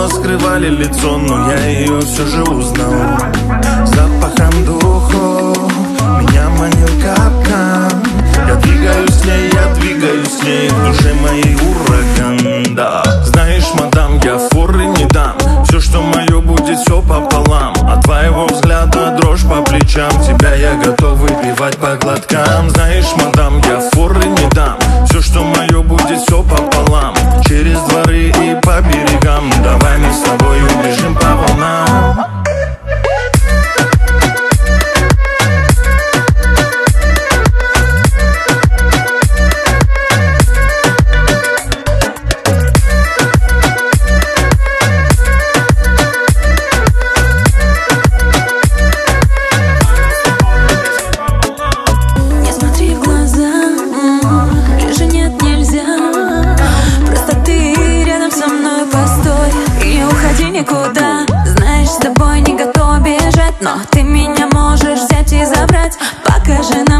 Снова скрывали лицо, но я ее все же узнал. Запахом духов меня манил капкан. Я двигаюсь с ней, я двигаюсь с ней, в душе моей ураган, да. Знаешь, мадам, я форы не дам. Все, что мое, будет все пополам. От твоего взгляда дрожь по плечам. Тебя я готов выпивать по глоткам. Знаешь, мадам, я форы не дам. Все, что мое, будет все пополам. Через дворы и по берегам. Давай мы с тобой убежим по волнам. Никуда, знаешь, с тобой не готов бежать, но ты меня можешь взять и забрать. Покажи